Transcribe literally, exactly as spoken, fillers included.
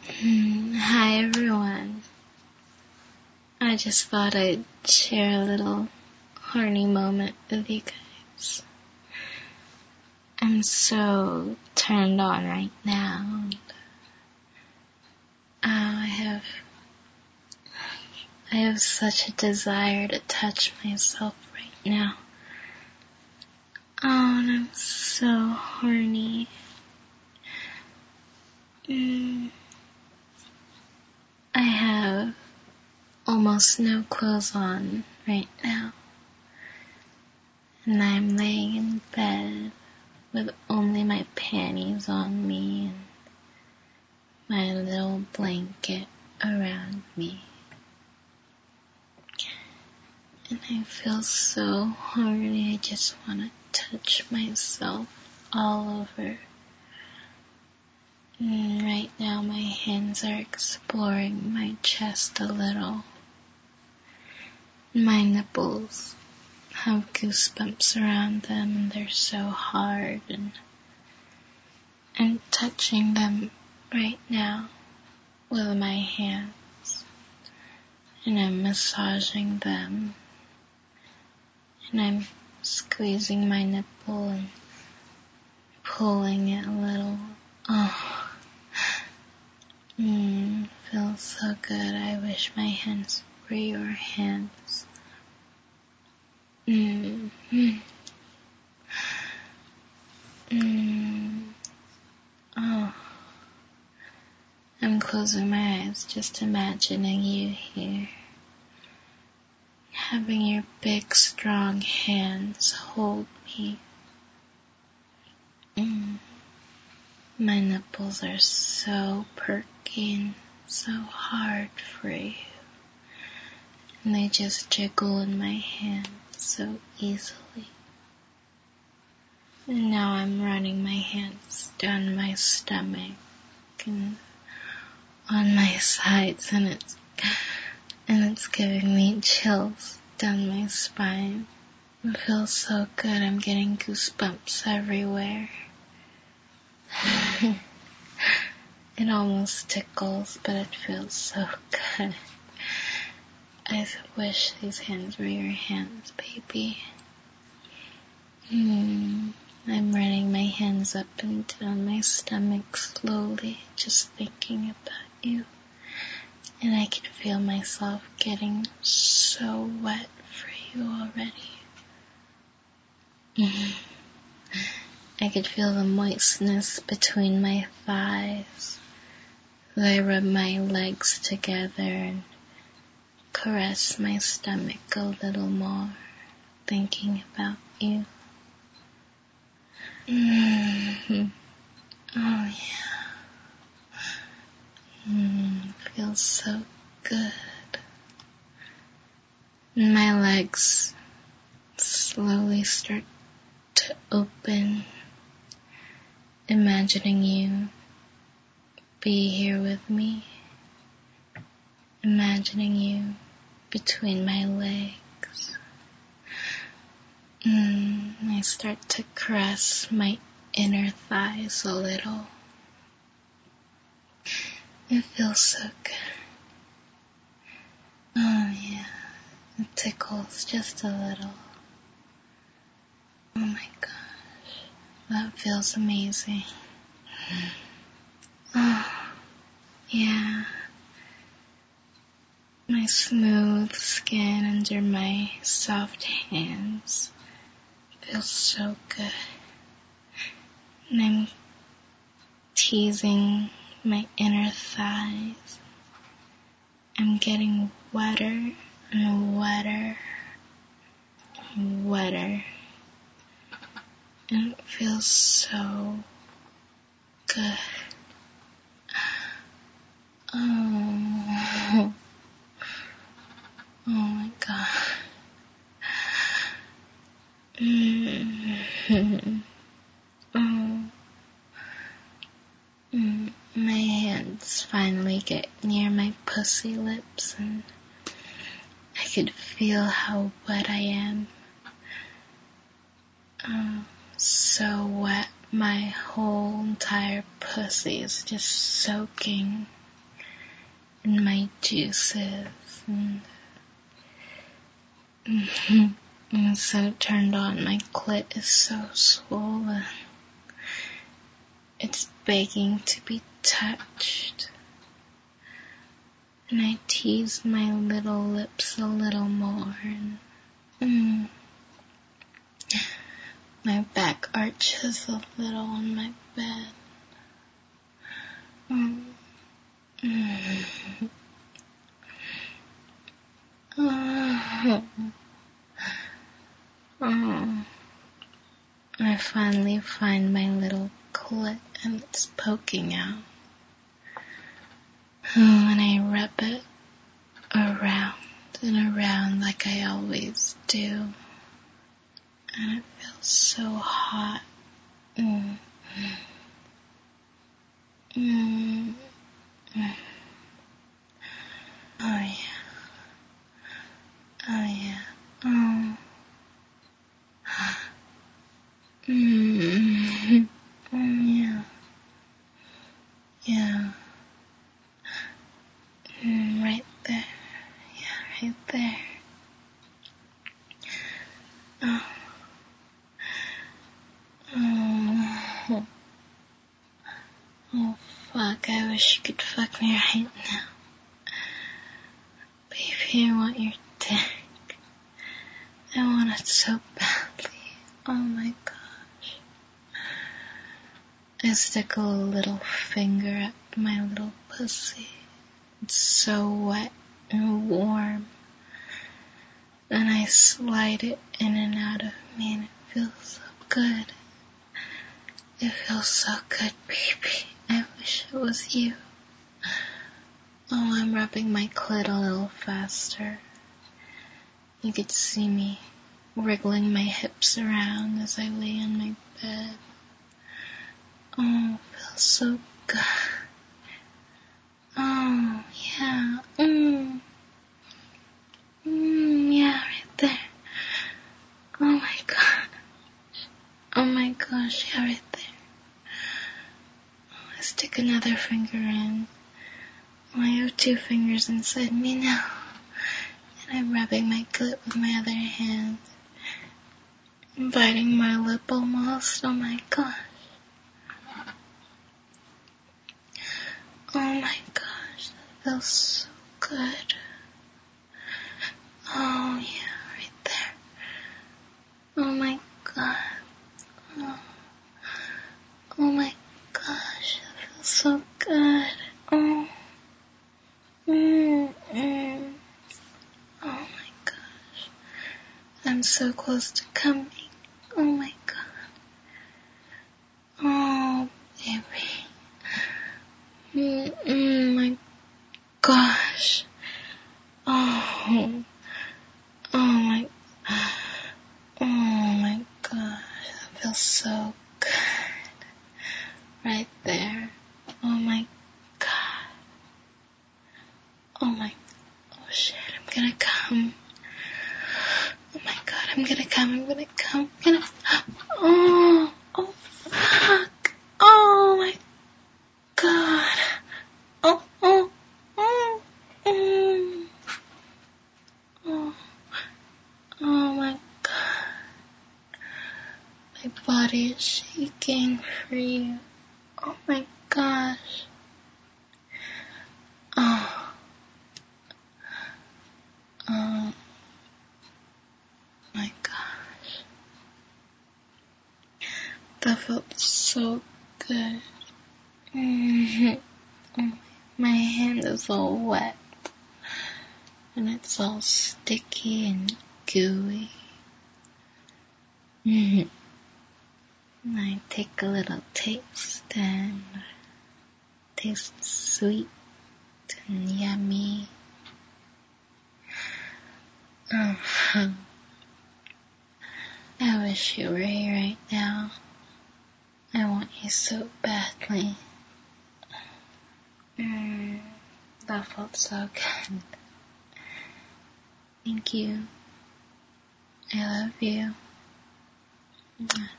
Hmm, Hi everyone. I just thought I'd share a little horny moment with you guys. I'm so turned on right now. Oh, I have I have such a desire to touch myself right now. Oh, and I'm so horny. Mm. I have almost no clothes on right now. And I'm laying in bed with only my panties on me and my little blanket around me. And I feel so horny, I just want to touch myself all over. And right now my hands are exploring my chest a little. My nipples have goosebumps around them and they're so hard, and I'm touching them right now with my hands, and I'm massaging them, and I'm squeezing my nipple and pulling it a little. Oh, mm, feels so good. I wish my hands were your hands. Mm. Mm. Mm. Oh, I'm closing my eyes, just imagining you here, having your big, strong hands hold me. Mm. My nipples are so perky and so hard for you, and they just jiggle in my hands so easily. And now I'm running my hands down my stomach and on my sides, and it's and it's giving me chills down my spine. It feels so good. I'm getting goosebumps everywhere. It almost tickles, but it feels so good. I wish these hands were your hands, baby. Mm. I'm running my hands up and down my stomach slowly, just thinking about you. And I can feel myself getting so wet for you already. Mm. I could feel the moistness between my thighs. I rub my legs together and caress my stomach a little more, thinking about you. Mm-hmm. Oh yeah. Mm, feels so good. And my legs slowly start to open, imagining you be here with me, imagining you between my legs. Mm, I start to caress my inner thighs a little. It feels so good. Oh yeah, it tickles just a little. Oh my gosh, that feels amazing. Oh, yeah. My smooth skin under my soft hands feels so good. And I'm teasing my inner thighs. I'm getting wetter and wetter and wetter. And it feels so good. Oh, oh my God. Mm-hmm. Oh. Mm. My hands finally get near my pussy lips, and I could feel how wet I am. Oh, so wet. My whole entire pussy is just soaking and my juices, and I'm so turned on. My clit is so swollen. It's begging to be touched. And I tease my little lips a little more. And, mm, my back arches a little on my bed. Mm, mm, oh, oh. I finally find my little clit and it's poking out. Oh, and I rub it around and around like I always do. And it feels so hot. Mm. Mm. Mm. Oh yeah. Oh yeah. Oh. Mm. Mm, yeah. Yeah. Mm, right there. Yeah, right there. Oh. Oh. Oh, fuck. I wish you could fuck me right now. Baby, I want your dick. I want it so badly. Oh my gosh. I stick a little finger up my little pussy. It's so wet and warm. And I slide it in and out of me and it feels so good. It feels so good, baby. I wish it was you. Oh, I'm rubbing my clit a little faster. You could see me wriggling my hips around as I lay on my bed. Oh, it feels so good. Oh, yeah. Mm. Mm, yeah, right there. Oh my god. Oh my gosh, yeah, right there. Oh, I stick another finger in. Oh, I have two fingers inside me now. And I'm rubbing my clit with my other hand. I'm biting my lip almost. Oh my gosh. Oh my gosh, that feels so good. Oh yeah, right there. Oh my god. Oh, oh my gosh, that feels so good. Oh. Mm, mm. Oh my gosh. I'm so close to coming. Oh my god. Oh, baby. Mm, mm, my gosh. Oh. Oh my. Oh my gosh. That feels so good. Right there. Oh my god. Oh my. Oh shit. I'm gonna come. Oh my god. I'm gonna come. I'm gonna come. I'm gonna. Oh. Oh fuck. Oh my god. Oh. Oh. Oh. Mm. Oh. Oh my god. My body is shaking for you. Oh my gosh. Oh. Oh my gosh. That felt so good. Mm-hmm. My hand is all wet. And it's all sticky and gooey. Mm-hmm. I take a little taste and it tastes sweet and yummy. Oh, I wish you were here right now. I want you so badly. Mm, that felt so good. Thank you. I love you.